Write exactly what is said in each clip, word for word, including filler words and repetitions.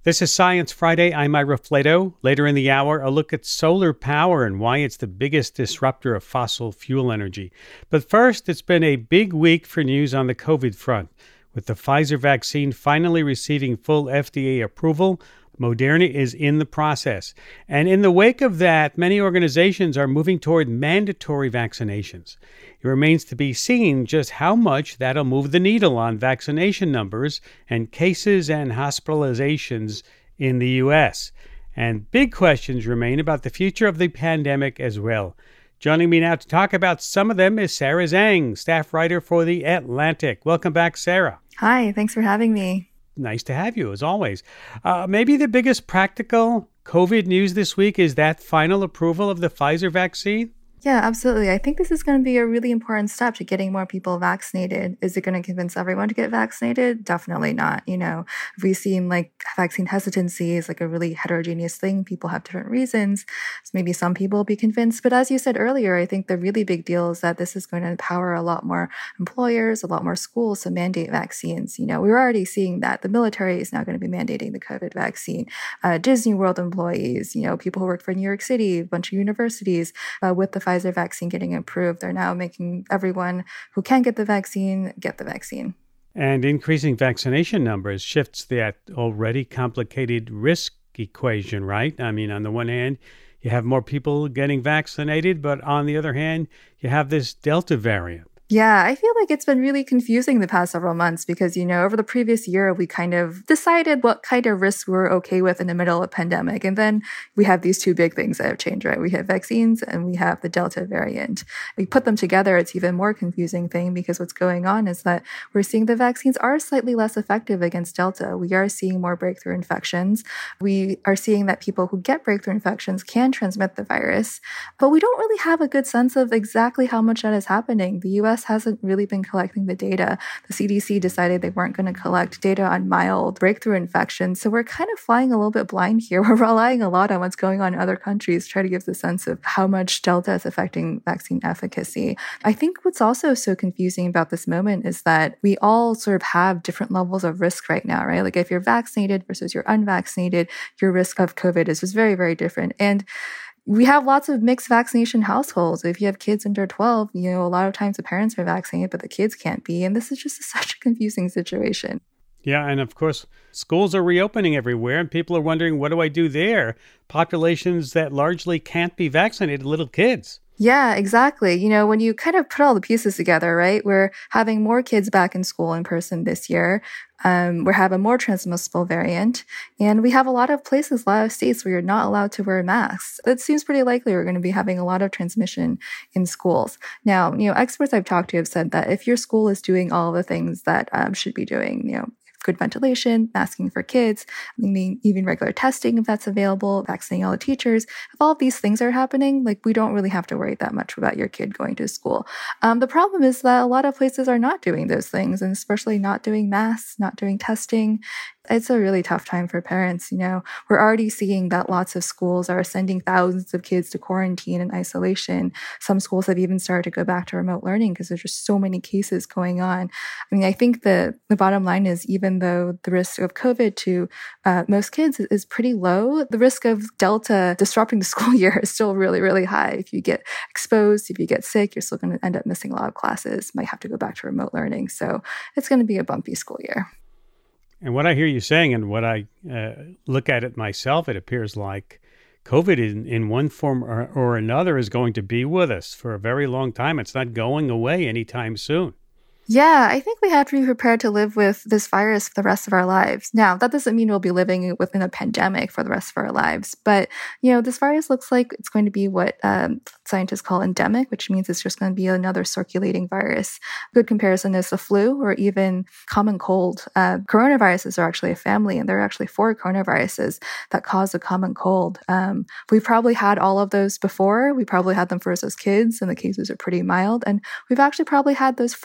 This is Science Friday. I'm Ira Flato. Later in the hour, a look at solar power and why it's the biggest disruptor of fossil fuel energy. But first, it's been a big week for news on the COVID front. With the Pfizer vaccine finally receiving full F D A approval, Moderna is in the process. And in the wake of that, many organizations are moving toward mandatory vaccinations. It remains to be seen just how much that'll move the needle on vaccination numbers and cases and hospitalizations in the U S. And big questions remain about the future of the pandemic as well. Joining me now to talk about some of them is Sarah Zhang, staff writer for The Atlantic. Welcome back, Sarah. Hi, thanks for having me. Nice to have you, as always. Uh, maybe the biggest practical COVID news this week is that final approval of the Pfizer vaccine? Yeah, absolutely. I think this is going to be a really important step to getting more people vaccinated. Is it going to convince everyone to get vaccinated? Definitely not. You know, we've seen like vaccine hesitancy is like a really heterogeneous thing. People have different reasons. So maybe some people will be convinced. But as you said earlier, I think the really big deal is that this is going to empower a lot more employers, a lot more schools to mandate vaccines. You know, we're already seeing that. The military is now going to be mandating the COVID vaccine. Uh, Disney World employees, you know, people who work for New York City, a bunch of universities, uh, with the Pfizer vaccine getting approved, they're now making everyone who can get the vaccine get the vaccine. And increasing vaccination numbers shifts that already complicated risk equation, right? I mean, on the one hand, you have more people getting vaccinated, but on the other hand, you have this Delta variant. Yeah, I feel like it's been really confusing the past several months because, you know, over the previous year, we kind of decided what kind of risks we're okay with in the middle of a pandemic. And then we have these two big things that have changed, right? We have vaccines and we have the Delta variant. We put them together, it's even more confusing thing because what's going on is that we're seeing the vaccines are slightly less effective against Delta. We are seeing more breakthrough infections. We are seeing that people who get breakthrough infections can transmit the virus, but we don't really have a good sense of exactly how much that is happening. The U S hasn't really been collecting the data. The C D C decided they weren't going to collect data on mild breakthrough infections. So we're kind of flying a little bit blind here. We're relying a lot on what's going on in other countries to try to give the sense of how much Delta is affecting vaccine efficacy. I think what's also so confusing about this moment is that we all sort of have different levels of risk right now, right? Like if you're vaccinated versus you're unvaccinated, your risk of COVID is just very, very different. And we have lots of mixed vaccination households. If you have kids under twelve, you know, a lot of times the parents are vaccinated, but the kids can't be. And this is just such a confusing situation. Yeah, and of course, schools are reopening everywhere, and people are wondering, what do I do there? Populations that largely can't be vaccinated, little kids. Yeah, exactly. You know, when you kind of put all the pieces together, right, we're having more kids back in school in person this year. Um, we're having more transmissible variant, and we have a lot of places, a lot of states where you're not allowed to wear masks. It seems pretty likely we're going to be having a lot of transmission in schools. Now, you know, experts I've talked to have said that if your school is doing all the things that um, should be doing, you know, good ventilation, masking for kids, I mean, even regular testing if that's available, vaccinating all the teachers. If all of these things are happening, like we don't really have to worry that much about your kid going to school. Um, the problem is that a lot of places are not doing those things, and especially not doing masks, not doing testing. It's a really tough time for parents. You know, we're already seeing that lots of schools are sending thousands of kids to quarantine and isolation. Some schools have even started to go back to remote learning because there's just so many cases going on. I mean, I think the, the bottom line is even though the risk of COVID to uh, most kids is, is pretty low, the risk of Delta disrupting the school year is still really, really high. If you get exposed, if you get sick, you're still going to end up missing a lot of classes, might have to go back to remote learning. So it's going to be a bumpy school year. And what I hear you saying and what I uh, look at it myself, it appears like COVID in, in one form or, or another is going to be with us for a very long time. It's not going away anytime soon. Yeah, I think we have to be prepared to live with this virus for the rest of our lives. Now, that doesn't mean we'll be living within a pandemic for the rest of our lives. But, you know, this virus looks like it's going to be what um, scientists call endemic, which means it's just going to be another circulating virus. A good comparison is the flu or even common cold. Uh, coronaviruses are actually a family, and there are actually four coronaviruses that cause a common cold. Um, we've probably had all of those before. We probably had them first as kids, and the cases are pretty mild. And we've actually probably had those four coronaviruses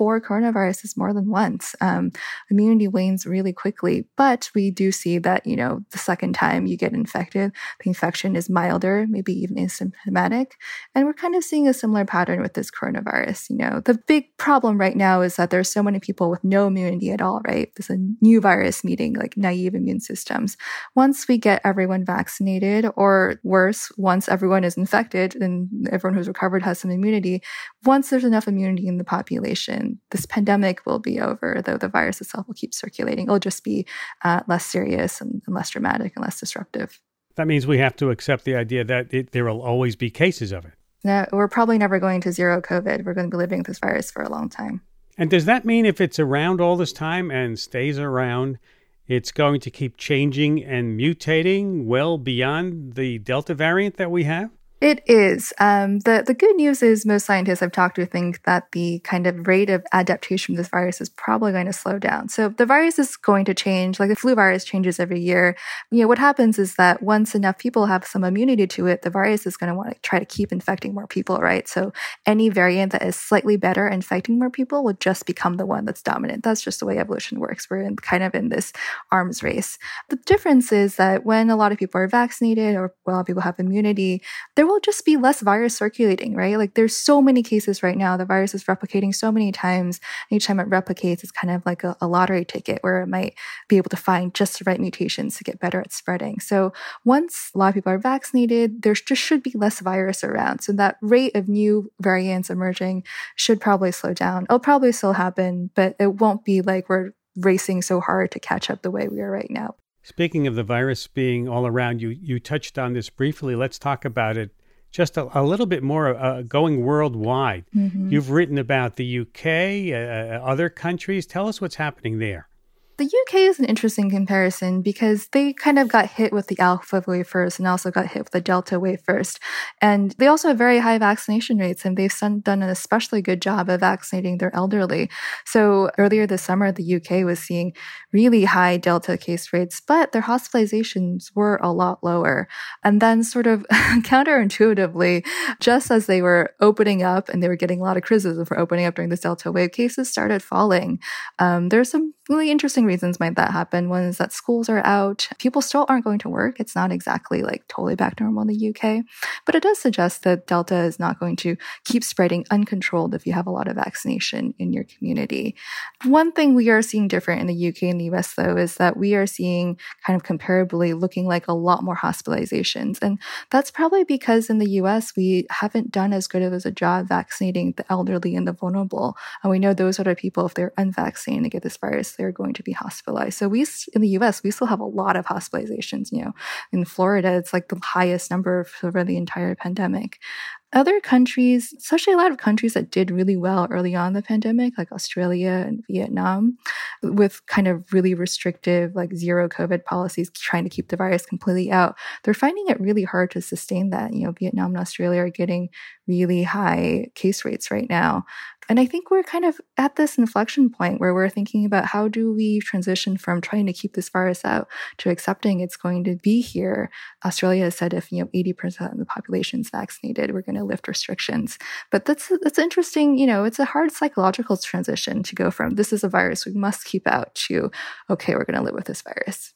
coronaviruses more than once. Um, immunity wanes really quickly, but we do see that, you know, the second time you get infected, the infection is milder, maybe even asymptomatic. And we're kind of seeing a similar pattern with this coronavirus. You know, the big problem right now is that there's so many people with no immunity at all, right? There's a new virus meeting like naive immune systems. Once we get everyone vaccinated, or worse, once everyone is infected and everyone who's recovered has some immunity, once there's enough immunity in the population, this pandemic will be over, though the virus itself will keep circulating. It'll just be uh, less serious and, and less dramatic and less disruptive. That means we have to accept the idea that it, there will always be cases of it. No, we're probably never going to zero COVID. We're going to be living with this virus for a long time. And does that mean if it's around all this time and stays around, it's going to keep changing and mutating well beyond the Delta variant that we have? It is. Um, the, the good news is most scientists I've talked to think that the kind of rate of adaptation of this virus is probably going to slow down. So the virus is going to change, like the flu virus changes every year. You know, what happens is that once enough people have some immunity to it, the virus is going to want to try to keep infecting more people, right? So any variant that is slightly better at infecting more people will just become the one that's dominant. That's just the way evolution works. We're in, kind of in this arms race. The difference is that when a lot of people are vaccinated or a lot of people have immunity, there will just be less virus circulating, right? Like there's so many cases right now. The virus is replicating so many times. Each time it replicates, it's kind of like a, a lottery ticket where it might be able to find just the right mutations to get better at spreading. So once a lot of people are vaccinated, there just should be less virus around. So that rate of new variants emerging should probably slow down. It'll probably still happen, but it won't be like we're racing so hard to catch up the way we are right now. Speaking of the virus being all around, you you touched on this briefly. Let's talk about it just a, a little bit more, uh, going worldwide. Mm-hmm. You've written about the U K, uh, other countries. Tell us what's happening there. The U K is an interesting comparison because they kind of got hit with the alpha wave first and also got hit with the delta wave first. And they also have very high vaccination rates, and they've done an especially good job of vaccinating their elderly. So earlier this summer, the U K was seeing really high delta case rates, but their hospitalizations were a lot lower. And then sort of counterintuitively, just as they were opening up and they were getting a lot of criticism for opening up during this delta wave, cases started falling. Um, there's some really interesting reasons might that happen. One is that schools are out. People still aren't going to work. It's not exactly like totally back to normal in the U K, but it does suggest that Delta is not going to keep spreading uncontrolled if you have a lot of vaccination in your community. One thing we are seeing different in the U K and the U S, though, is that we are seeing kind of comparably looking like a lot more hospitalizations. And that's probably because in the U S, we haven't done as good of a job vaccinating the elderly and the vulnerable. And we know those are the people, if they're unvaccinated and get this virus, they're going to be hospitalized. So we, in the U S, we still have a lot of hospitalizations. You know, in Florida, it's like the highest number over the entire pandemic. Other countries, especially a lot of countries that did really well early on in the pandemic, like Australia and Vietnam, with kind of really restrictive, like zero COVID policies, trying to keep the virus completely out, they're finding it really hard to sustain that. You know, Vietnam and Australia are getting really high case rates right now. And I think we're kind of at this inflection point where we're thinking about how do we transition from trying to keep this virus out to accepting it's going to be here. Australia has said if, you know, eighty percent of the population is vaccinated, we're going to lift restrictions. But that's that's interesting. You know, it's a hard psychological transition to go from this is a virus we must keep out to, okay, we're going to live with this virus.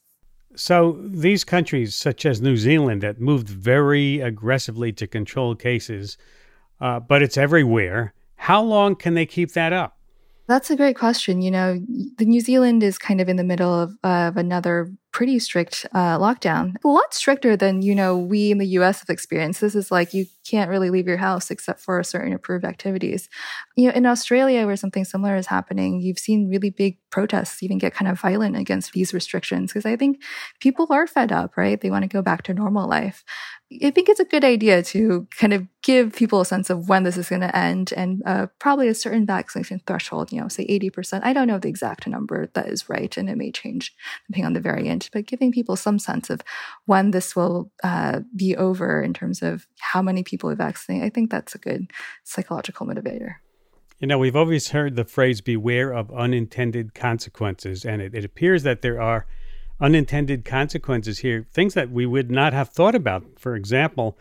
So these countries, such as New Zealand, that moved very aggressively to control cases, uh, but it's everywhere. How long can they keep that up? That's a great question. You know, the New Zealand is kind of in the middle of, uh, of another pretty strict uh, lockdown, a lot stricter than, you know, we in the U S have experienced. This is like you can't really leave your house except for certain approved activities. You know, in Australia, where something similar is happening, you've seen really big protests even get kind of violent against these restrictions because I think people are fed up, right? They want to go back to normal life. I think it's a good idea to kind of give people a sense of when this is going to end and uh, probably a certain vaccination threshold, you know, say eighty percent. I don't know the exact number that is right, and it may change depending on the variant, but giving people some sense of when this will uh, be over in terms of how many people are vaccinated, I think that's a good psychological motivator. You know, we've always heard the phrase, beware of unintended consequences, and it, it appears that there are unintended consequences here, things that we would not have thought about. For example,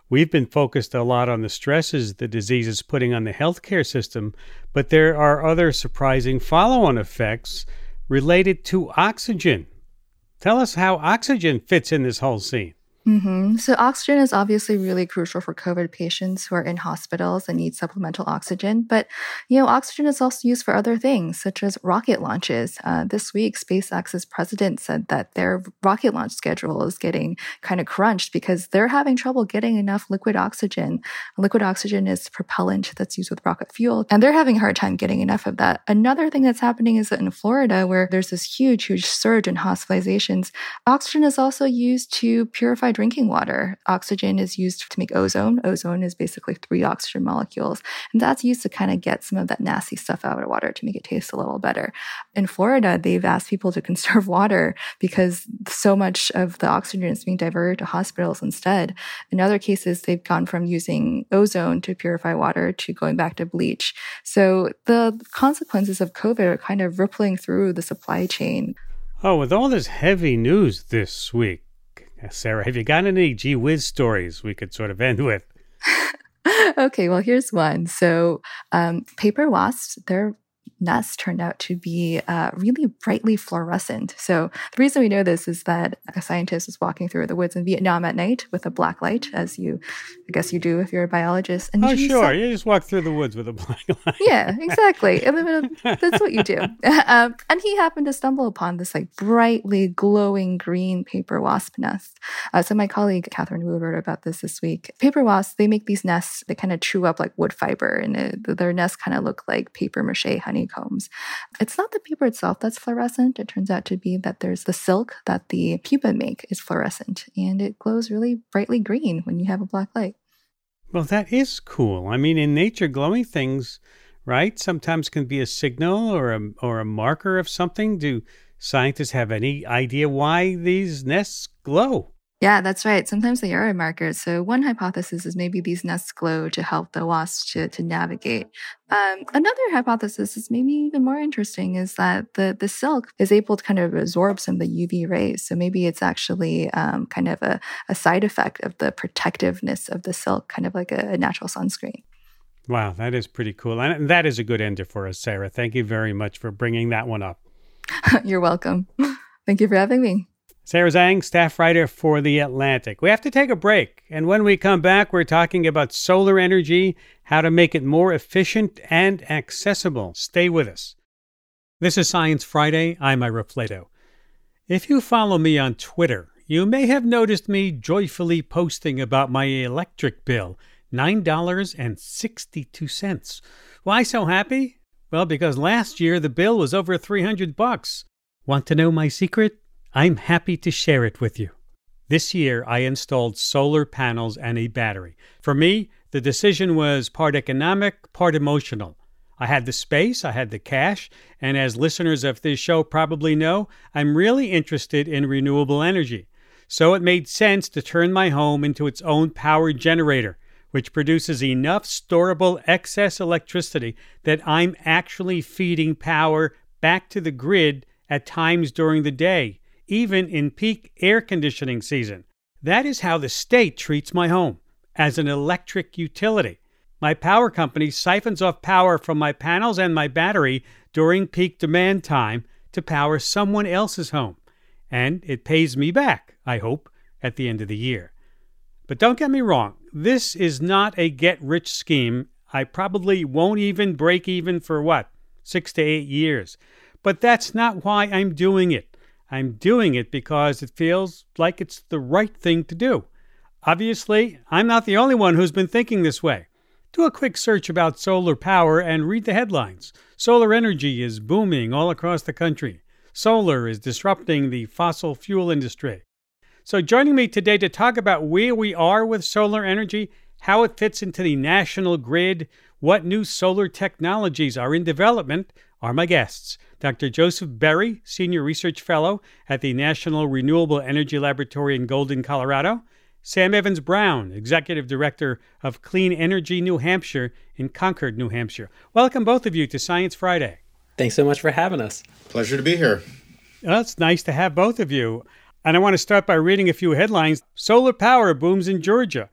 We've been focused a lot on the stresses the disease is putting on the healthcare system, but there are other surprising follow-on effects related to oxygen. Tell us how oxygen fits in this whole scene. Mm-hmm. So oxygen is obviously really crucial for COVID patients who are in hospitals and need supplemental oxygen. But, you know, oxygen is also used for other things, such as rocket launches. Uh, this week, SpaceX's president said that their rocket launch schedule is getting kind of crunched because they're having trouble getting enough liquid oxygen. Liquid oxygen is propellant that's used with rocket fuel, and they're having a hard time getting enough of that. Another thing that's happening is that in Florida, where there's this huge, huge surge in hospitalizations, oxygen is also used to purify drinking water. Oxygen is used to make ozone. Ozone is basically three oxygen molecules, and that's used to kind of get some of that nasty stuff out of water to make it taste a little better. In Florida, they've asked people to conserve water because so much of the oxygen is being diverted to hospitals instead. In other cases, they've gone from using ozone to purify water to going back to bleach. So the consequences of COVID are kind of rippling through the supply chain. Oh, with all this heavy news this week, Sarah, have you got any gee whiz stories we could sort of end with? Okay, well, here's one. So um, paper wasps, they're nests turned out to be uh, really brightly fluorescent. So the reason we know this is that a scientist was walking through the woods in Vietnam at night with a black light, as you, I guess you do if you're a biologist. And oh, sure. Saw... You just walk through the woods with a black light. Yeah, exactly. That's what you do. Um, and he happened to stumble upon this like brightly glowing green paper wasp nest. Uh, so my colleague, Catherine Wu, wrote about this this week. Paper wasps, they make these nests, they kind of chew up like wood fiber, and it, their nests kind of look like paper mache honey combs. It's not the paper itself that's fluorescent. It turns out to be that there's the silk that the pupa make is fluorescent, and it glows really brightly green when you have a black light. Well, that is cool. I mean, in nature, glowing things, right, sometimes can be a signal or a, or a marker of something. Do scientists have any idea why these nests glow? Yeah, that's right. Sometimes they are a marker. So one hypothesis is maybe these nests glow to help the wasps to, to navigate. Um, another hypothesis is maybe even more interesting is that the, the silk is able to kind of absorb some of the U V rays. So maybe it's actually um, kind of a, a side effect of the protectiveness of the silk, kind of like a, a natural sunscreen. Wow, that is pretty cool. And that is a good ender for us, Sarah. Thank you very much for bringing that one up. You're welcome. Thank you for having me. Sarah Zhang, staff writer for The Atlantic. We have to take a break, and when we come back, we're talking about solar energy, how to make it more efficient and accessible. Stay with us. This is Science Friday. I'm Ira Flato. If you follow me on Twitter, you may have noticed me joyfully posting about my electric bill, nine dollars and sixty-two cents. Why so happy? Well, because last year the bill was over three hundred bucks. Want to know my secret? I'm happy to share it with you. This year, I installed solar panels and a battery. For me, the decision was part economic, part emotional. I had the space, I had the cash, and as listeners of this show probably know, I'm really interested in renewable energy. So it made sense to turn my home into its own power generator, which produces enough storable excess electricity that I'm actually feeding power back to the grid at times during the day, even in peak air conditioning season. That is how the state treats my home, as an electric utility. My power company siphons off power from my panels and my battery during peak demand time to power someone else's home. And it pays me back, I hope, at the end of the year. But don't get me wrong, this is not a get-rich scheme. I probably won't even break even for what, six to eight years. But that's not why I'm doing it. I'm doing it because it feels like it's the right thing to do. Obviously, I'm not the only one who's been thinking this way. Do a quick search about solar power and read the headlines. Solar energy is booming all across the country. Solar is disrupting the fossil fuel industry. So joining me today to talk about where we are with solar energy, how it fits into the national grid, what new solar technologies are in development, are my guests. Doctor Joseph Berry, Senior Research Fellow at the National Renewable Energy Laboratory in Golden, Colorado. Sam Evans-Brown, Executive Director of Clean Energy New Hampshire in Concord, New Hampshire. Welcome both of you to Science Friday. Thanks so much for having us. Pleasure to be here. Well, it's nice to have both of you. And I want to start by reading a few headlines. Solar power booms in Georgia.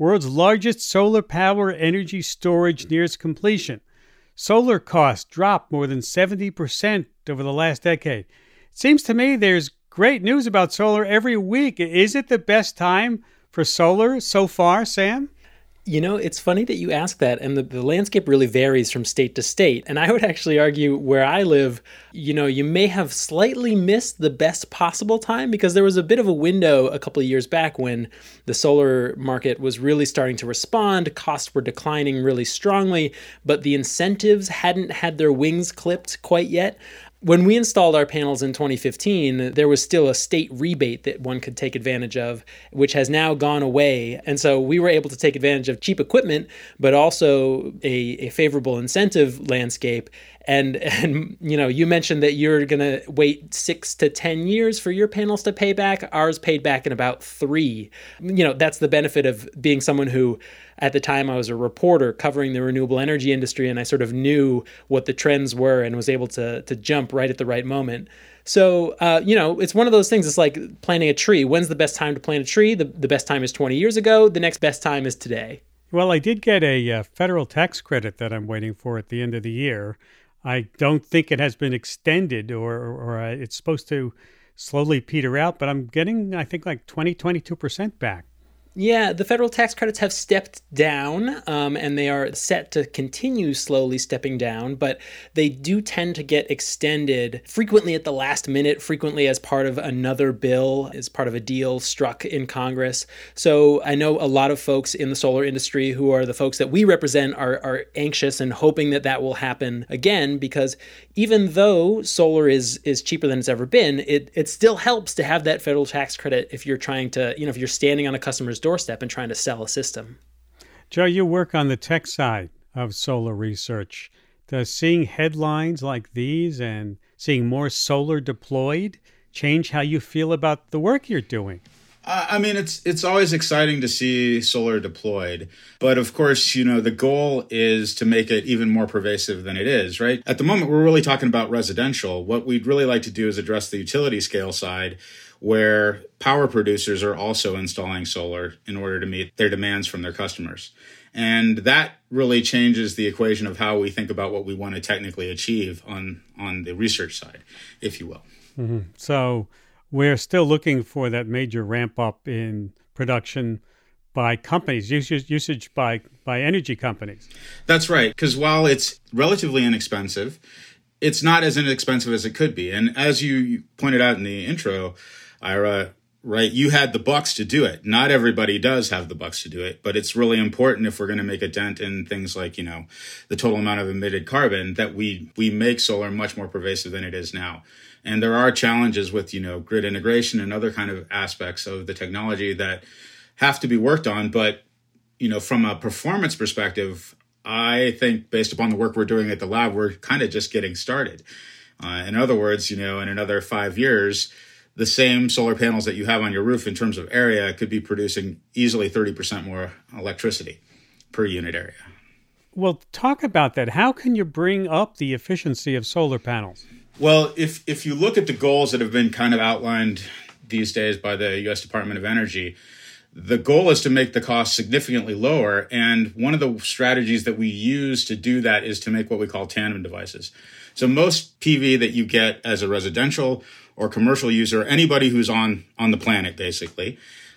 world's largest solar power energy storage nears completion. Solar costs dropped more than seventy percent over the last decade. It seems to me there's great news about solar every week. Is it the best time for solar so far, Sam? You know, it's funny that you ask that, and the, the landscape really varies from state to state. And I would actually argue where I live, you know, you may have slightly missed the best possible time, because there was a bit of a window a couple of years back when the solar market was really starting to respond. Costs were declining really strongly, but the incentives hadn't had their wings clipped quite yet. When we installed our panels in twenty fifteen, there was still a state rebate that one could take advantage of, which has now gone away. And so we were able to take advantage of cheap equipment, but also a, a favorable incentive landscape. And, and you know, you mentioned that you're going to wait six to ten years for your panels to pay back. Ours paid back in about three. You know, that's the benefit of being someone who, at the time, I was a reporter covering the renewable energy industry, and I sort of knew what the trends were and was able to to jump right at the right moment. So, uh, you know, it's one of those things. It's like planting a tree. When's the best time to plant a tree? The, the best time is twenty years ago. The next best time is today. Well, I did get a uh, federal tax credit that I'm waiting for at the end of the year. I don't think it has been extended, or, or, or it's supposed to slowly peter out, but I'm getting, I think, like twenty, twenty-two percent back. Yeah, the federal tax credits have stepped down, um, and they are set to continue slowly stepping down, but they do tend to get extended frequently at the last minute, frequently as part of another bill, as part of a deal struck in Congress. So I know a lot of folks in the solar industry, who are the folks that we represent, are, are anxious and hoping that that will happen again, because even though solar is is cheaper than it's ever been, it it still helps to have that federal tax credit if you're trying to, you know, if you're standing on a customer's doorstep and trying to sell a system. Joe, you work on the tech side of solar research. Does seeing headlines like these and seeing more solar deployed change how you feel about the work you're doing? Uh, I mean, it's it's always exciting to see solar deployed. But of course, you know, the goal is to make it even more pervasive than it is, right? At the moment, we're really talking about residential. What we'd really like to do is address the utility scale side, where power producers are also installing solar in order to meet their demands from their customers. And that really changes the equation of how we think about what we want to technically achieve on, on the research side, if you will. Mm-hmm. So we're still looking for that major ramp up in production by companies, usage, usage by, by energy companies. That's right, because while it's relatively inexpensive, it's not as inexpensive as it could be. And as you pointed out in the intro, Ira, right, you had the bucks to do it. Not everybody does have the bucks to do it, but it's really important if we're going to make a dent in things like, you know, the total amount of emitted carbon, that we we make solar much more pervasive than it is now. And there are challenges with, you know, grid integration and other kind of aspects of the technology that have to be worked on. But, you know, from a performance perspective, I think based upon the work we're doing at the lab, we're kind of just getting started. Uh, in other words, you know, in another five years, the same solar panels that you have on your roof in terms of area could be producing easily thirty percent more electricity per unit area. Well, talk about that. How can you bring up the efficiency of solar panels? Well, if if you look at the goals that have been kind of outlined these days by the U S Department of Energy, the goal is to make the cost significantly lower. And one of the strategies that we use to do that is to make what we call tandem devices. So most P V that you get as a residential or commercial user, anybody who's on, on the planet, basically,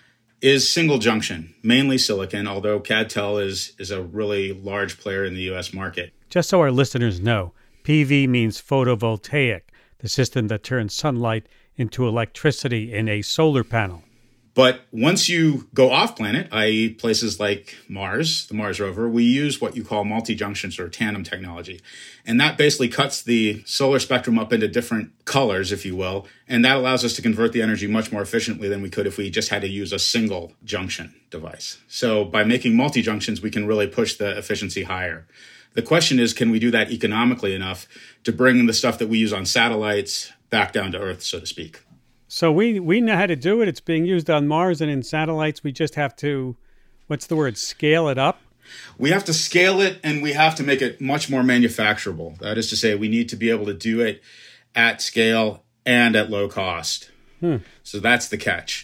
is single junction, mainly silicon, although CadTel is, is a really large player in the U S market. Just so our listeners know, P V means photovoltaic, the system that turns sunlight into electricity in a solar panel. But once you go off planet, that is places like Mars, the Mars rover, we use what you call multi-junctions or tandem technology. And that basically cuts the solar spectrum up into different colors, if you will. And that allows us to convert the energy much more efficiently than we could if we just had to use a single junction device. So by making multi-junctions, we can really push the efficiency higher. The question is, can we do that economically enough to bring the stuff that we use on satellites back down to Earth, so to speak? So we, we know how to do it. It's being used on Mars and in satellites. We just have to, what's the word, scale it up? We have to scale it, and we have to make it much more manufacturable. That is to say, we need to be able to do it at scale and at low cost. Hmm. So that's the catch.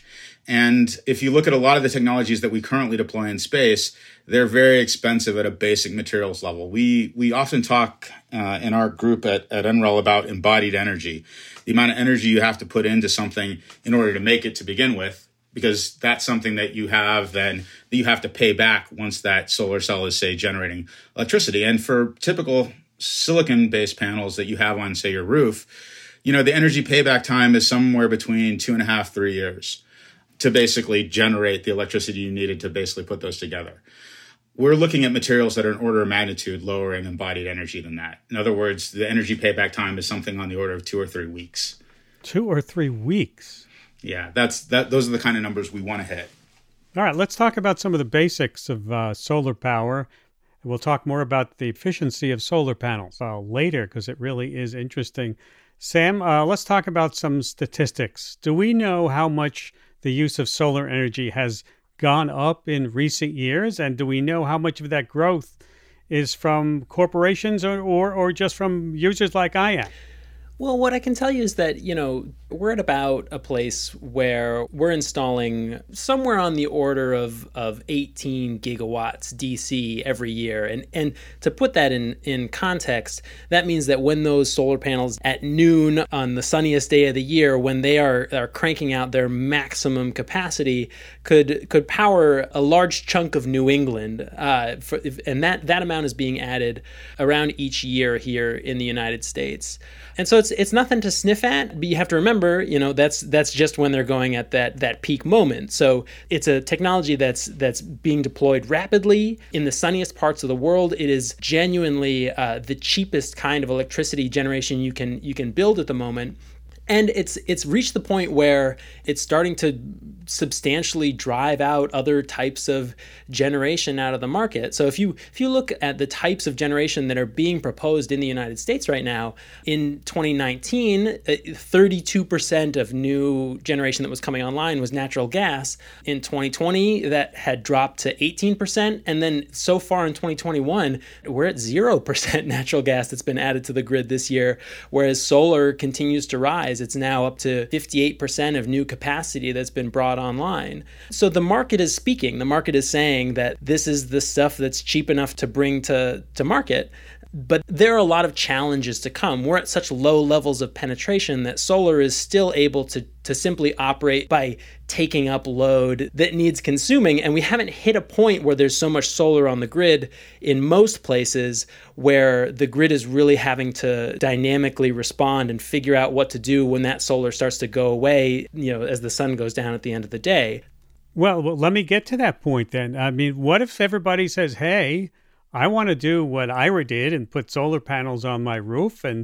And if you look at a lot of the technologies that we currently deploy in space, they're very expensive at a basic materials level. We we often talk uh, in our group at, at N R E L about embodied energy, the amount of energy you have to put into something in order to make it to begin with, because that's something that you have then that you have to pay back once that solar cell is, say, generating electricity. And for typical silicon-based panels that you have on, say, your roof, you know, the energy payback time is somewhere between two and a half, three years to basically generate the electricity you needed to basically put those together. We're looking at materials that are an order of magnitude lower in embodied energy than that. In other words, the energy payback time is something on the order of two or three weeks. Two or three weeks? Yeah, that's that. Those are the kind of numbers we want to hit. All right, let's talk about some of the basics of uh, solar power. We'll talk more about the efficiency of solar panels uh, later, because it really is interesting. Sam, uh, let's talk about some statistics. Do we know how much the use of solar energy has gone up in recent years? And do we know how much of that growth is from corporations or, or, or just from users like I am? Well, what I can tell you is that, you know, we're at about a place where we're installing somewhere on the order of, of eighteen gigawatts D C every year. And and to put that in, in context, that means that when those solar panels at noon on the sunniest day of the year, when they are, are cranking out their maximum capacity, could could power a large chunk of New England. Uh, for, and that, that amount is being added around each year here in the United States. And so it's it's nothing to sniff at, but you have to remember, you know, that's that's just when they're going at that that peak moment. So it's a technology that's that's being deployed rapidly in the sunniest parts of the world. It is genuinely uh, the cheapest kind of electricity generation you can you can build at the moment. And it's it's reached the point where it's starting to substantially drive out other types of generation out of the market. So if you if you look at the types of generation that are being proposed in the United States right now, in twenty nineteen, thirty-two percent of new generation that was coming online was natural gas. In twenty twenty, that had dropped to eighteen percent. And then so far in twenty twenty-one, we're at zero percent natural gas that's been added to the grid this year, whereas solar continues to rise. It's now up to fifty-eight percent of new capacity that's been brought online. So the market is speaking. The market is saying that this is the stuff that's cheap enough to bring to, to market. But there are a lot of challenges to come. We're at such low levels of penetration that solar is still able to, to simply operate by taking up load that needs consuming. And we haven't hit a point where there's so much solar on the grid in most places where the grid is really having to dynamically respond and figure out what to do when that solar starts to go away, you know, as the sun goes down at the end of the day. Well, well let me get to that point then. I mean, what if everybody says, hey, I want to do what I R A did and put solar panels on my roof. And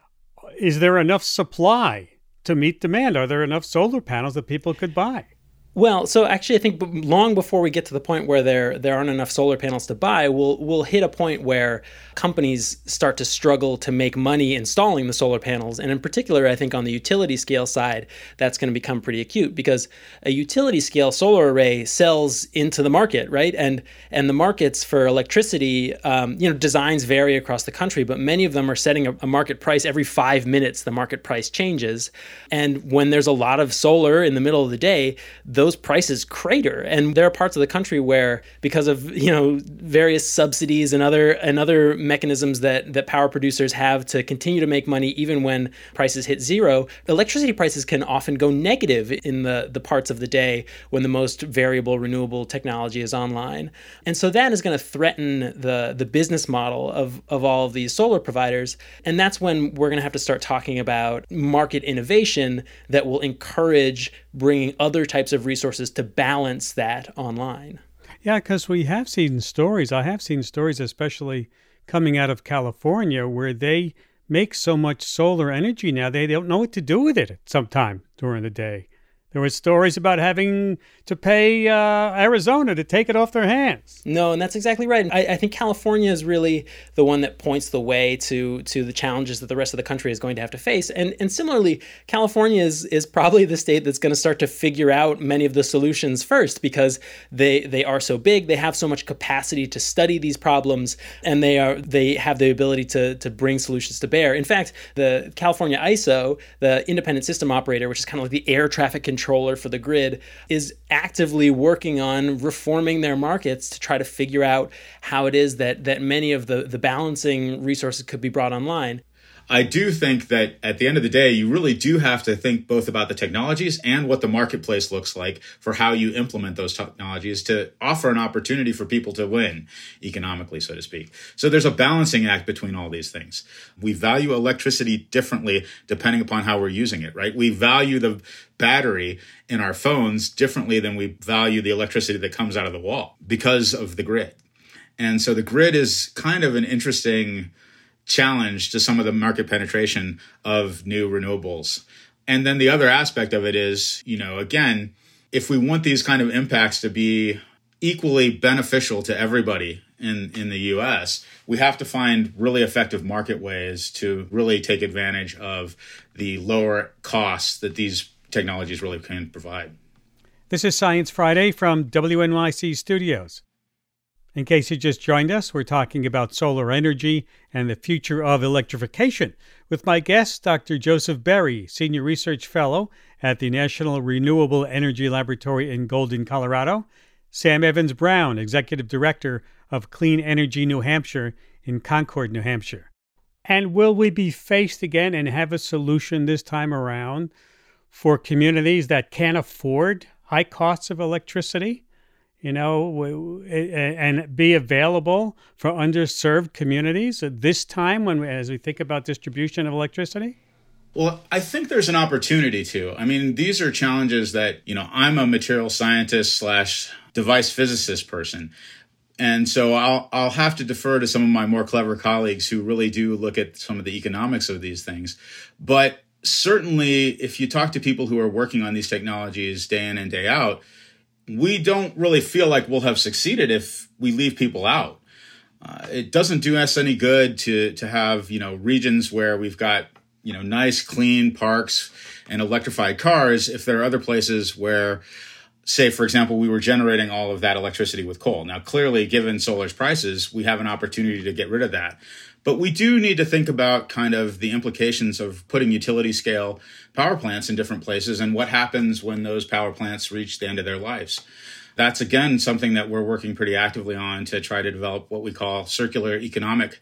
is there enough supply to meet demand? Are there enough solar panels that people could buy? Well, so actually, I think long before we get to the point where there there aren't enough solar panels to buy, we'll we'll hit a point where companies start to struggle to make money installing the solar panels. And in particular, I think on the utility scale side, that's going to become pretty acute because a utility scale solar array sells into the market, right? And and the markets for electricity, um, you know, designs vary across the country, but many of them are setting a, a market price every five minutes. The market price changes, and when there's a lot of solar in the middle of the day, those those prices crater. And there are parts of the country where, because of, you know, various subsidies and other and other mechanisms that, that power producers have to continue to make money even when prices hit zero, electricity prices can often go negative in the, the parts of the day when the most variable renewable technology is online. And so that is going to threaten the, the business model of, of all of these solar providers. And that's when we're going to have to start talking about market innovation that will encourage bringing other types of resources to balance that online. Yeah, because we have seen stories. I have seen stories, especially coming out of California, where they make so much solar energy now, they don't know what to do with it at some time during the day. There were stories about having to pay uh, Arizona to take it off their hands. No, and that's exactly right. I, I think California is really the one that points the way to to the challenges that the rest of the country is going to have to face. And and similarly, California is is probably the state that's going to start to figure out many of the solutions first because they they are so big, they have so much capacity to study these problems, and they are they have the ability to to bring solutions to bear. In fact, the California I S O, the Independent System Operator, which is kind of like the air traffic control controller for the grid, is actively working on reforming their markets to try to figure out how it is that that many of the, the balancing resources could be brought online. I do think that at the end of the day, you really do have to think both about the technologies and what the marketplace looks like for how you implement those technologies to offer an opportunity for people to win economically, so to speak. So there's a balancing act between all these things. We value electricity differently depending upon how we're using it, right? We value the battery in our phones differently than we value the electricity that comes out of the wall because of the grid. And so the grid is kind of an interesting challenge to some of the market penetration of new renewables. And then the other aspect of it is, you know, again, if we want these kind of impacts to be equally beneficial to everybody in, in the U S, we have to find really effective market ways to really take advantage of the lower costs that these technologies really can provide. This is Science Friday from W N Y C Studios. In case you just joined us, we're talking about solar energy and the future of electrification with my guest, Doctor Joseph Berry, Senior Research Fellow at the National Renewable Energy Laboratory in Golden, Colorado, Sam Evans-Brown, Executive Director of Clean Energy New Hampshire in Concord, New Hampshire. And will we be faced again and have a solution this time around for communities that can't afford high costs of electricity? You know, and be available for underserved communities at this time when, as we think about distribution of electricity? Well, I think there's an opportunity to. I mean, these are challenges that, you know, I'm a material scientist slash device physicist person. And so I'll I'll have to defer to some of my more clever colleagues who really do look at some of the economics of these things. But certainly, if you talk to people who are working on these technologies day in and day out, we don't really feel like we'll have succeeded if we leave people out. Uh, it doesn't do us any good to to have, you know, regions where we've got, you know, nice, clean parks and electrified cars if there are other places where, say, for example, we were generating all of that electricity with coal. Now, clearly, given solar's prices, we have an opportunity to get rid of that. But we do need to think about kind of the implications of putting utility scale power plants in different places and what happens when those power plants reach the end of their lives. That's, again, something that we're working pretty actively on to try to develop what we call circular economic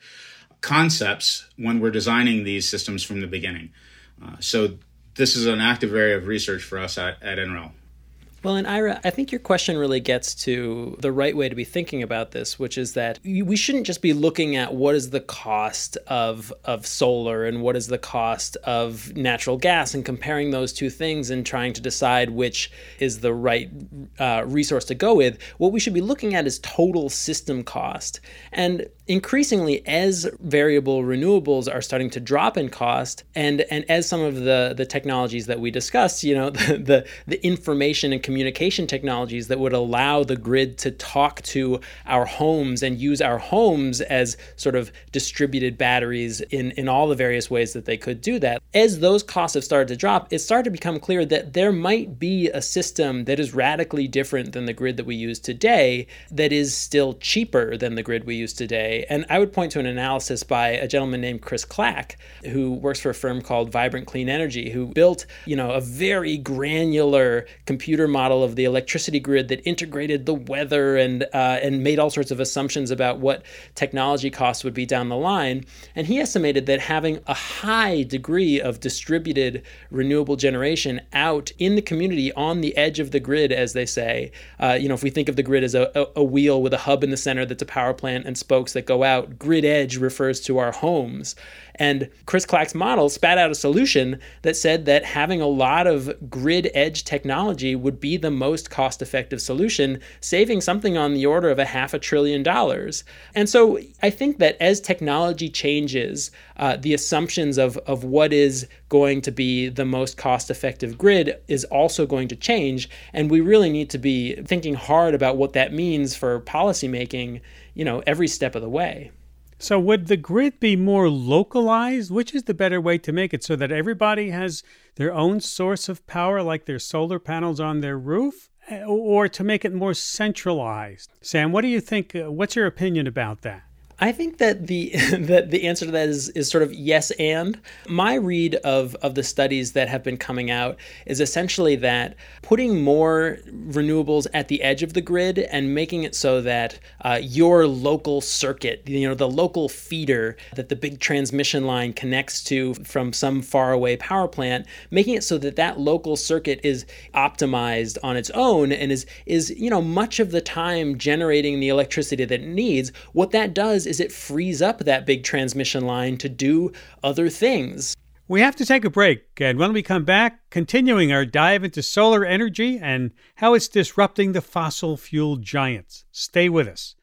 concepts when we're designing these systems from the beginning. Uh, so this is an active area of research for us at, at N R E L. Well, and Ira, I think your question really gets to the right way to be thinking about this, which is that we shouldn't just be looking at what is the cost of of solar and what is the cost of natural gas and comparing those two things and trying to decide which is the right uh, resource to go with. What we should be looking at is total system cost. And increasingly, as variable renewables are starting to drop in cost, and and as some of the the technologies that we discussed, you know, the the, the information and communication technologies that would allow the grid to talk to our homes and use our homes as sort of distributed batteries in, in all the various ways that they could do that. As those costs have started to drop, it started to become clear that there might be a system that is radically different than the grid that we use today that is still cheaper than the grid we use today. And I would point to an analysis by a gentleman named Chris Clack, who works for a firm called Vibrant Clean Energy, who built, you know, a very granular computer model of the electricity grid that integrated the weather and uh, and made all sorts of assumptions about what technology costs would be down the line. And he estimated that having a high degree of distributed renewable generation out in the community on the edge of the grid, as they say, uh, you know, if we think of the grid as a, a, a wheel with a hub in the center that's a power plant and spokes that go out, grid edge refers to our homes. And Chris Clack's model spat out a solution that said that having a lot of grid edge technology would be the most cost-effective solution, saving something on the order of a half a trillion dollars. And so I think that as technology changes, uh, the assumptions of, of what is going to be the most cost-effective grid is also going to change. And we really need to be thinking hard about what that means for policymaking, you know, every step of the way. So would the grid be more localized? Which is the better way to make it so that everybody has their own source of power, like their solar panels on their roof, or to make it more centralized? Sam, what do you think? Uh, what's your opinion about that? I think that the that the answer to that is is sort of yes and. My read of of the studies that have been coming out is essentially that putting more renewables at the edge of the grid and making it so that uh, your local circuit, you know, the local feeder that the big transmission line connects to from some faraway power plant, making it so that that local circuit is optimized on its own and is is you know much of the time generating the electricity that it needs. What that does is it frees up that big transmission line to do other things. We have to take a break, and when we come back, continuing our dive into solar energy and how it's disrupting the fossil fuel giants. Stay with us.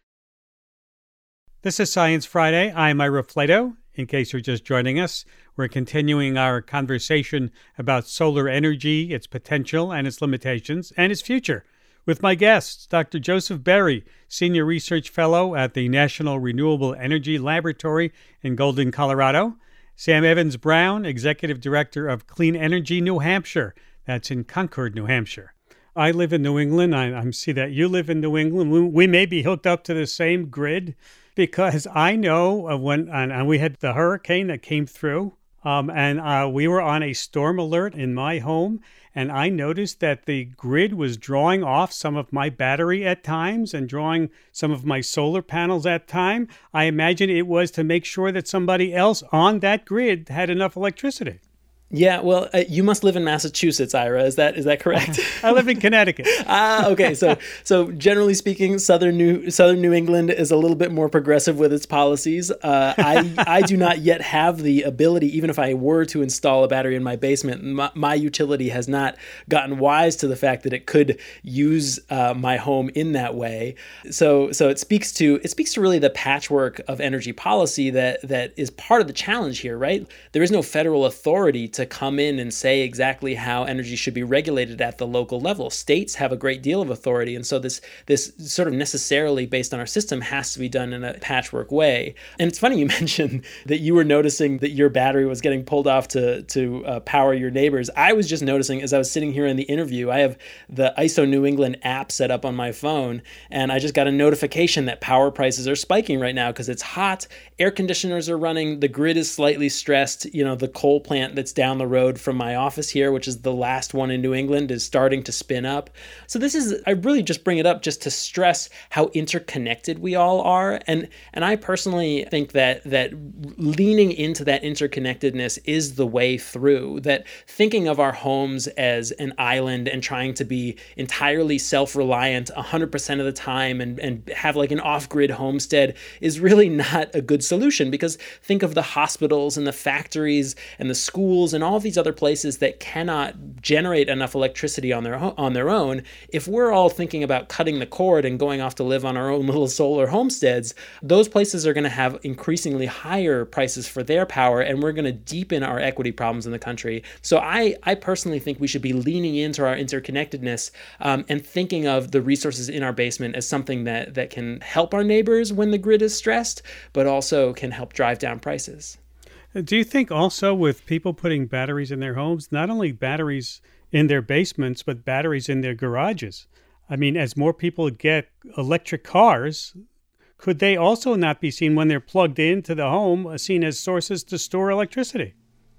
This is Science Friday. I'm Ira Flatow. In case you're just joining us, we're continuing our conversation about solar energy, its potential and its limitations, and its future, with my guests, Doctor Joseph Berry, Senior Research Fellow at the National Renewable Energy Laboratory in Golden, Colorado, Sam Evans-Brown, Executive Director of Clean Energy New Hampshire. That's in Concord, New Hampshire. I live in New England. I, I see that you live in New England. We, we may be hooked up to the same grid because I know of when and, and we had the hurricane that came through, um, and uh, we were on a storm alert in my home, and I noticed that the grid was drawing off some of my battery at times and drawing some of my solar panels at time. I imagine it was to make sure that somebody else on that grid had enough electricity. Yeah, well, uh, you must live in Massachusetts, Ira. Is that is that correct? I live in Connecticut. ah, okay. So, so generally speaking, southern New Southern New England is a little bit more progressive with its policies. Uh, I I do not yet have the ability, even if I were to install a battery in my basement, my, my utility has not gotten wise to the fact that it could use uh, my home in that way. So, so it speaks to it speaks to really the patchwork of energy policy that that is part of the challenge here, right? There is no federal authority to to come in and say exactly how energy should be regulated at the local level. States have a great deal of authority, and so this this sort of necessarily based on our system has to be done in a patchwork way. And it's funny you mentioned that you were noticing that your battery was getting pulled off to to uh, power your neighbors. I was just noticing as I was sitting here in the interview, I have the I S O New England app set up on my phone, and I just got a notification that power prices are spiking right now because it's hot, air conditioners are running, the grid is slightly stressed, you know, the coal plant that's down the road from my office here, which is the last one in New England, is starting to spin up. So this is, I really just bring it up just to stress how interconnected we all are. And and I personally think that that leaning into that interconnectedness is the way through, that thinking of our homes as an island and trying to be entirely self-reliant one hundred percent of the time and, and have like an off-grid homestead is really not a good solution, because think of the hospitals and the factories and the schools and all of these other places that cannot generate enough electricity on their on their own. If we're all thinking about cutting the cord and going off to live on our own little solar homesteads, those places are going to have increasingly higher prices for their power, and we're going to deepen our equity problems in the country. So I, I personally think we should be leaning into our interconnectedness um, and thinking of the resources in our basement as something that, that can help our neighbors when the grid is stressed, but also can help drive down prices. Do you think also with people putting batteries in their homes, not only batteries in their basements, but batteries in their garages? I mean, as more people get electric cars, could they also not be seen when they're plugged into the home, seen as sources to store electricity?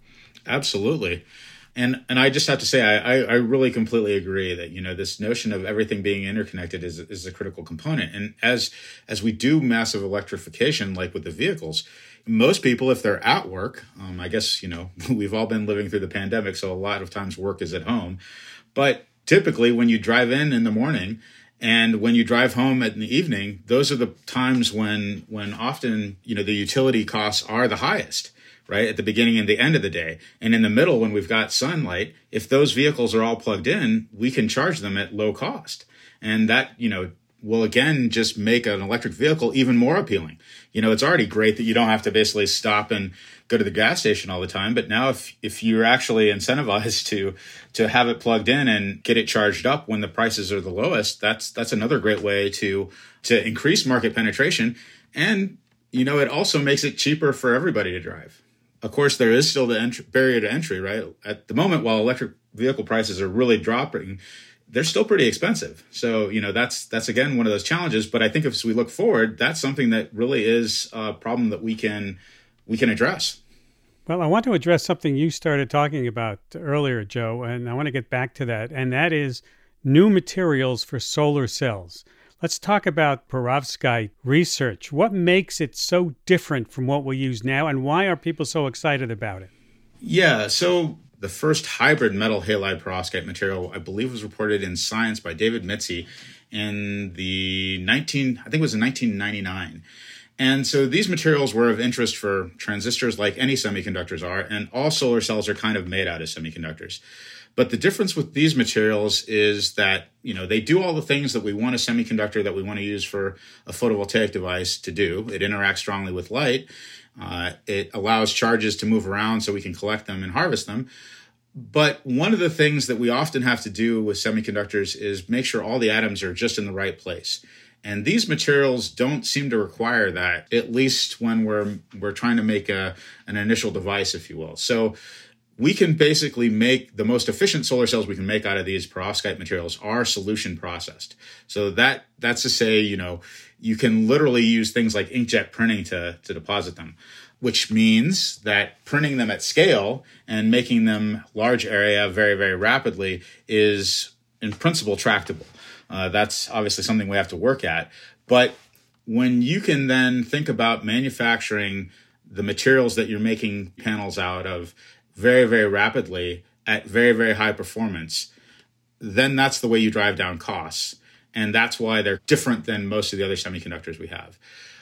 Absolutely. And and I just have to say, I, I really completely agree that, you know, this notion of everything being interconnected is, is a critical component. And as as we do massive electrification, like with the vehicles, most people, if they're at work, um, I guess, you know, we've all been living through the pandemic, so a lot of times work is at home. But typically when you drive in in the morning and when you drive home in the evening, those are the times when when often, you know, the utility costs are the highest, right? At the beginning and the end of the day. And in the middle, when we've got sunlight, if those vehicles are all plugged in, we can charge them at low cost. And that, you know, will again just make an electric vehicle even more appealing. You know, it's already great that you don't have to basically stop and go to the gas station all the time. But now if if you're actually incentivized to to have it plugged in and get it charged up when the prices are the lowest, that's that's another great way to to increase market penetration. And, you know, it also makes it cheaper for everybody to drive. Of course, there is still the entry, barrier to entry, right? At the moment, while electric vehicle prices are really dropping, they're still pretty expensive. So, you know, that's that's again one of those challenges. But I think as we look forward, that's something that really is a problem that we can we can address. Well, I want to address something you started talking about earlier, Joe, and I want to get back to that, and that is new materials for solar cells. Let's talk about perovskite research. What makes it so different from what we use now, and why are people so excited about it? Yeah, so the first hybrid metal halide perovskite material, I believe, was reported in Science by David Mitzi in the nineteen, I think it was in nineteen ninety-nine. And so these materials were of interest for transistors like any semiconductors are, and all solar cells are kind of made out of semiconductors. But the difference with these materials is that, you know, they do all the things that we want a semiconductor that we want to use for a photovoltaic device to do. It interacts strongly with light. Uh, it allows charges to move around so we can collect them and harvest them. But one of the things that we often have to do with semiconductors is make sure all the atoms are just in the right place. And these materials don't seem to require that, at least when we're we're trying to make a an initial device, if you will. So we can basically make the most efficient solar cells we can make out of these perovskite materials are solution processed. So that that's to say, you know, you can literally use things like inkjet printing to, to deposit them, which means that printing them at scale and making them large area very, very rapidly is in principle tractable. Uh, that's obviously something we have to work at. But when you can then think about manufacturing the materials that you're making panels out of very, very rapidly at very, very high performance, then that's the way you drive down costs. And that's why they're different than most of the other semiconductors we have.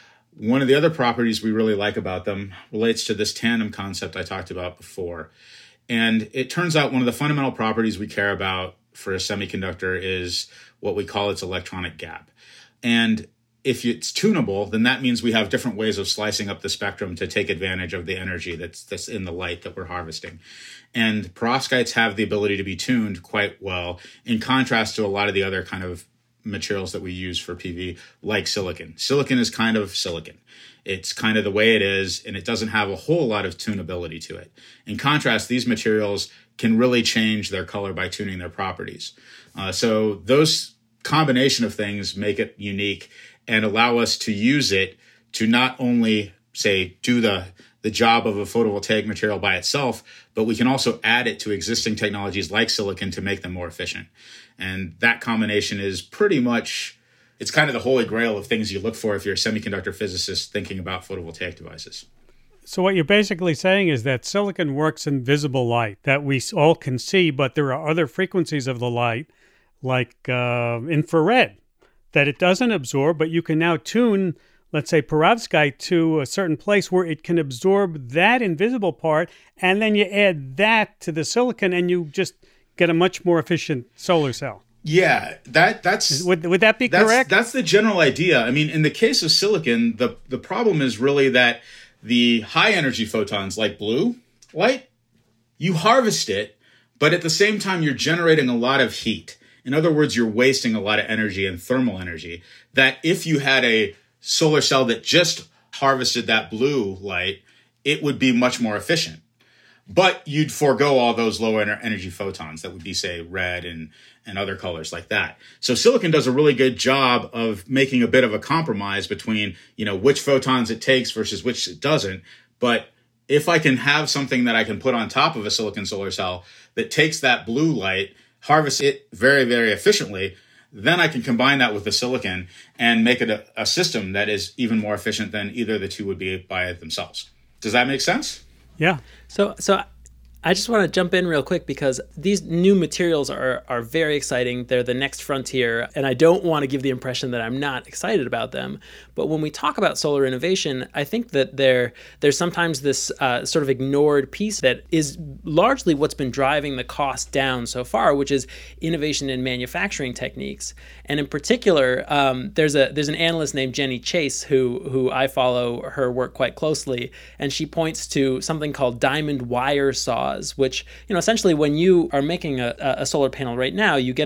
One of the other properties we really like about them relates to this tandem concept I talked about before. And it turns out one of the fundamental properties we care about for a semiconductor is what we call its electronic gap. And if it's tunable, then that means we have different ways of slicing up the spectrum to take advantage of the energy that's that's in the light that we're harvesting. And perovskites have the ability to be tuned quite well, in contrast to a lot of the other kind of materials that we use for P V, like silicon. Silicon is kind of silicon. It's kind of the way it is, and it doesn't have a whole lot of tunability to it. In contrast, these materials can really change their color by tuning their properties. Uh, so those combination of things make it unique and allow us to use it to not only, say, do the, the job of a photovoltaic material by itself, but we can also add it to existing technologies like silicon to make them more efficient. And that combination is pretty much, it's kind of the holy grail of things you look for if you're a semiconductor physicist thinking about photovoltaic devices. So what you're basically saying is that silicon works in visible light that we all can see, but there are other frequencies of the light, like uh, infrared, that it doesn't absorb, but you can now tune, let's say, perovskite to a certain place where it can absorb that invisible part, and then you add that to the silicon, and you just get a much more efficient solar cell. Yeah, that that's would would that be that's, correct? That's the general idea. I mean, in the case of silicon, the the problem is really that the high energy photons, like blue light, you harvest it, but at the same time you're generating a lot of heat. In other words, you're wasting a lot of energy and thermal energy that if you had a solar cell that just harvested that blue light, it would be much more efficient. But you'd forego all those low energy photons that would be, say, red and, and other colors like that. So silicon does a really good job of making a bit of a compromise between, you know, which photons it takes versus which it doesn't. But if I can have something that I can put on top of a silicon solar cell that takes that blue light, harvest it very, very efficiently, then I can combine that with the silicon and make it a, a system that is even more efficient than either the two would be by themselves. Does that make sense? Yeah. So, so I just want to jump in real quick because these new materials are are very exciting. They're the next frontier, and I don't want to give the impression that I'm not excited about them. But when we talk about solar innovation, I think that there there's sometimes this uh, sort of ignored piece that is largely what's been driving the cost down so far, which is innovation in manufacturing techniques. And in particular, um, there's a there's an analyst named Jenny Chase who who I follow her work quite closely, and she points to something called diamond wire saws, which, you know, essentially when you are making a, a solar panel right now, you get a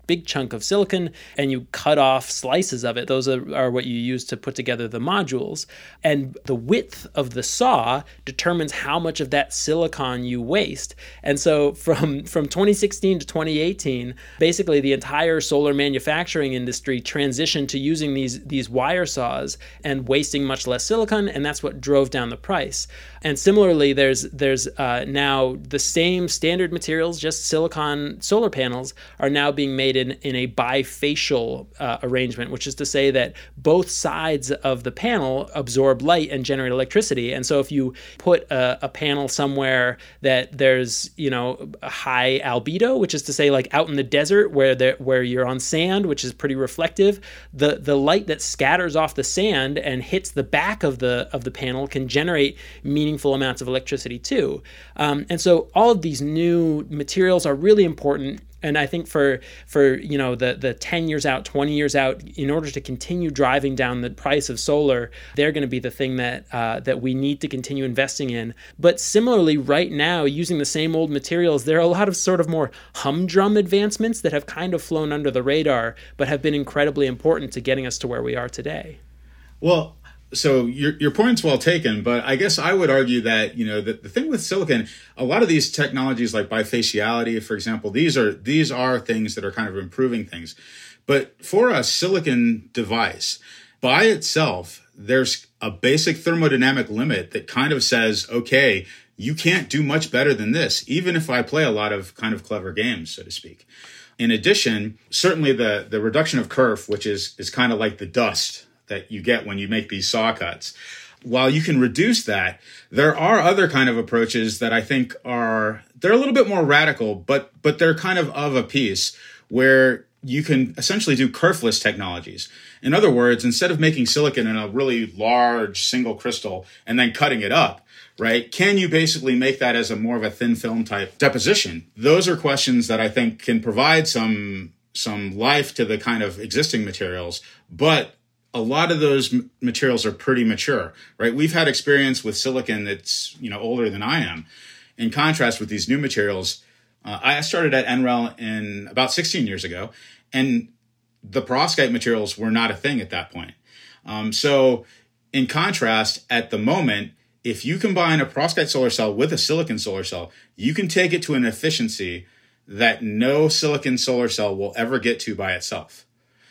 big chunk of silicon and you cut off slices of it. Those are, are what you use to put together the modules. And the width of the saw determines how much of that silicon you waste. And so from, from twenty sixteen to twenty eighteen, basically the entire solar manufacturing industry transitioned to using these, these wire saws and wasting much less silicon, and that's what drove down the price. And similarly, there's there's uh, now the same standard materials, just silicon solar panels, are now being made in, in a bifacial uh, arrangement, which is to say that both sides of the panel absorb light and generate electricity. And so if you put a, a panel somewhere that there's, you know, a high albedo, which is to say like out in the desert where there, where you're on sand, which is pretty reflective, the, the light that scatters off the sand and hits the back of the of the panel can generate meaningful amounts of electricity too. Um, and so all of these new materials are really important. And I think for for you know the the ten years out, twenty years out, in order to continue driving down the price of solar, they're going to be the thing that uh, that we need to continue investing in. But similarly, right now, using the same old materials, there are a lot of sort of more humdrum advancements that have kind of flown under the radar, but have been incredibly important to getting us to where we are today. Well, so your your point's well taken, but I guess I would argue that, you know, the, the thing with silicon, a lot of these technologies like bifaciality, for example, these are these are things that are kind of improving things. But for a silicon device, by itself, there's a basic thermodynamic limit that kind of says, okay, you can't do much better than this, even if I play a lot of kind of clever games, so to speak. In addition, certainly the, the reduction of kerf, which is is kind of like the dust that you get when you make these saw cuts. While you can reduce that, there are other kind of approaches that I think are, they're a little bit more radical, but but they're kind of of a piece where you can essentially do kerfless technologies. In other words, instead of making silicon in a really large single crystal and then cutting it up, right, can you basically make that as a more of a thin film type deposition? Those are questions that I think can provide some some life to the kind of existing materials, but a lot of those materials are pretty mature, right? We've had experience with silicon that's, you know, older than I am. In contrast with these new materials, uh, I started at N R E L in about sixteen years ago, and the perovskite materials were not a thing at that point. Um, so in contrast, at the moment, if you combine a perovskite solar cell with a silicon solar cell, you can take it to an efficiency that no silicon solar cell will ever get to by itself.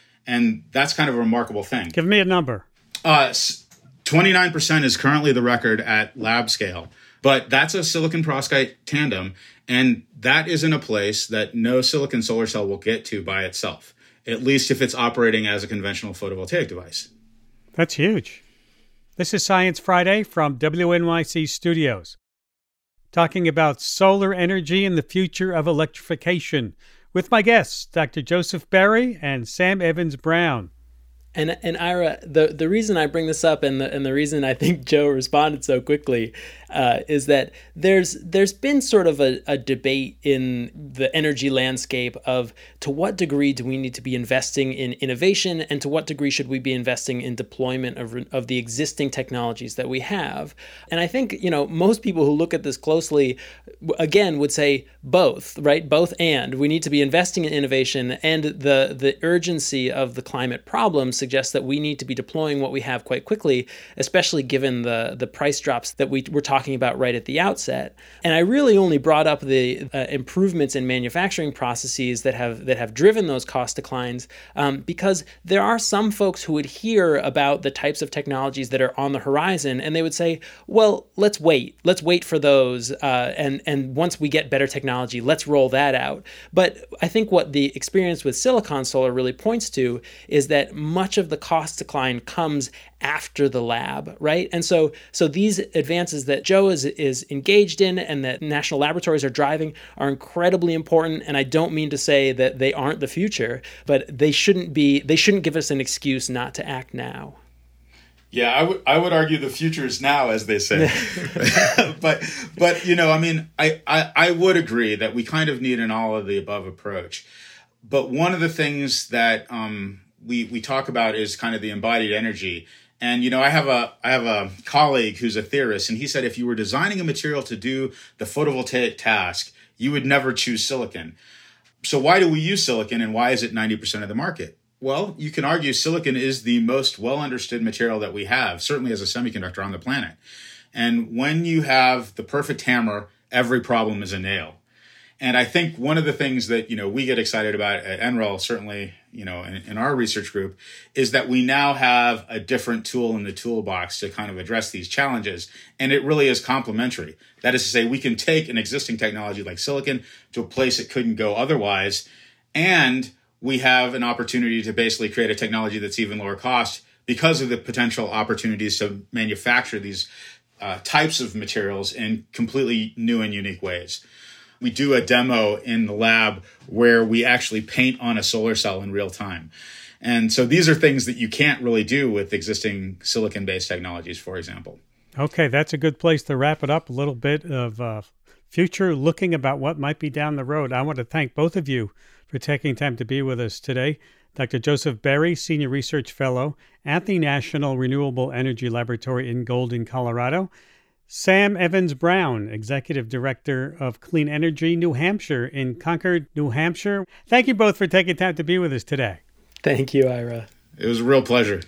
And that's kind of a remarkable thing. Give me a number. Uh, twenty-nine percent is currently the record at lab scale. But that's a silicon perovskite tandem. And that is in a place that no silicon solar cell will get to by itself, at least if it's operating as a conventional photovoltaic device. That's huge. This is Science Friday from W N Y C Studios, talking about solar energy and the future of electrification, with my guests, Doctor Joseph Berry and Sam Evans-Brown. And and Ira, the, the reason I bring this up and the and the reason I think Joe responded so quickly uh, is that there's there's been sort of a, a debate in the energy landscape of to what degree do we need to be investing in innovation and to what degree should we be investing in deployment of of the existing technologies that we have. And I think, you know, most people who look at this closely, again, would say both, right? Both and. We need to be investing in innovation, and the the urgency of the climate problem suggests that we need to be deploying what we have quite quickly, especially given the, the price drops that we were talking about right at the outset. And I really only brought up the uh, improvements in manufacturing processes that have that have driven those cost declines um, because there are some folks who would hear about the types of technologies that are on the horizon, and they would say, well, let's wait. Let's wait for those. Uh, and, and once we get better technology, let's roll that out. But I think what the experience with silicon solar really points to is that much of the cost decline comes after the lab, right? And so so these advances that Joe is is engaged in and that national laboratories are driving are incredibly important. And I don't mean to say that they aren't the future, but they shouldn't be, they shouldn't give us an excuse not to act now. Yeah, I would I would argue the future is now, as they say. but but you know, I mean, I, I, I would agree that we kind of need an all of the above approach. But one of the things that um we we talk about is kind of the embodied energy. And, you know, I have a I have a colleague who's a theorist, and he said if you were designing a material to do the photovoltaic task, you would never choose silicon. So why do we use silicon, and why is it ninety percent of the market? Well, you can argue silicon is the most well understood material that we have, certainly as a semiconductor on the planet. And when you have the perfect hammer, every problem is a nail. And I think one of the things that, you know, we get excited about at N R E L, certainly, you know, in, in our research group, is that we now have a different tool in the toolbox to kind of address these challenges. And it really is complementary. That is to say, we can take an existing technology like silicon to a place it couldn't go otherwise. And we have an opportunity to basically create a technology that's even lower cost because of the potential opportunities to manufacture these uh, types of materials in completely new and unique ways. We do a demo in the lab where we actually paint on a solar cell in real time. And so these are things that you can't really do with existing silicon-based technologies, for example. Okay, that's a good place to wrap it up. A little bit of uh, future looking about what might be down the road. I want to thank both of you for taking time to be with us today. Doctor Joseph Berry, Senior Research Fellow at the National Renewable Energy Laboratory in Golden, Colorado. Sam Evans-Brown, Executive Director of Clean Energy New Hampshire in Concord, New Hampshire. Thank you both for taking time to be with us today. Thank you, Ira. It was a real pleasure.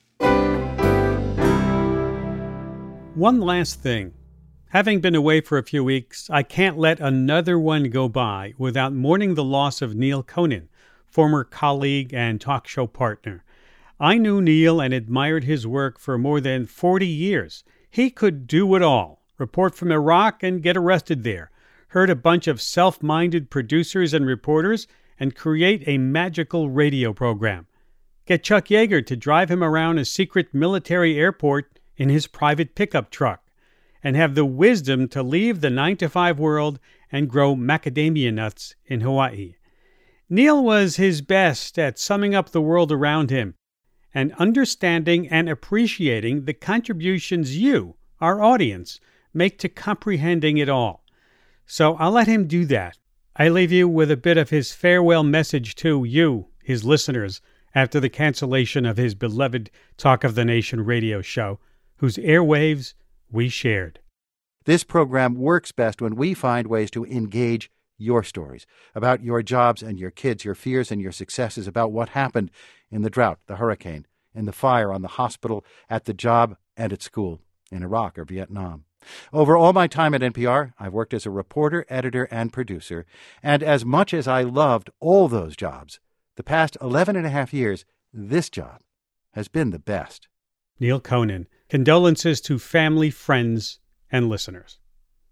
One last thing. Having been away for a few weeks, I can't let another one go by without mourning the loss of Neil Conan, former colleague and talk show partner. I knew Neil and admired his work for more than forty years. He could do it all, report from Iraq and get arrested there, herd a bunch of self-minded producers and reporters, and create a magical radio program. Get Chuck Yeager to drive him around a secret military airport in his private pickup truck, and have the wisdom to leave the nine to five world and grow macadamia nuts in Hawaii. Neil was his best at summing up the world around him and understanding and appreciating the contributions you, our audience, make to comprehending it all. So I'll let him do that. I leave you with a bit of his farewell message to you, his listeners, after the cancellation of his beloved Talk of the Nation radio show, whose airwaves we shared. This program works best when we find ways to engage your stories about your jobs and your kids, your fears and your successes, about what happened in the drought, the hurricane, in the fire, on the hospital, at the job, and at school, in Iraq or Vietnam. Over all my time at N P R, I've worked as a reporter, editor, and producer, and as much as I loved all those jobs, the past eleven and a half years, this job has been the best. Neil Conan. Condolences to family, friends, and listeners.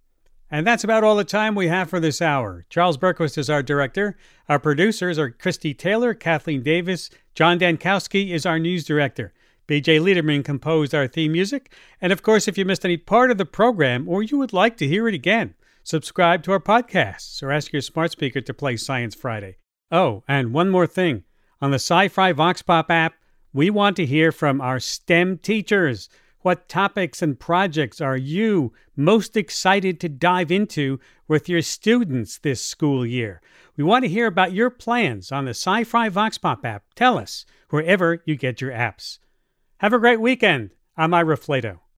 And that's about all the time we have for this hour. Charles Berquist is our director. Our producers are Christy Taylor, Kathleen Davis. John Dankowski is our news director. B J Liederman composed our theme music. And of course, if you missed any part of the program or you would like to hear it again, subscribe to our podcasts or ask your smart speaker to play Science Friday. Oh, and one more thing. On the Sci-Fi Vox Pop app, we want to hear from our STEM teachers. What topics and projects are you most excited to dive into with your students this school year? We want to hear about your plans on the Sci-Fi Vox Pop app. Tell us wherever you get your apps. Have a great weekend. I'm Ira Flato.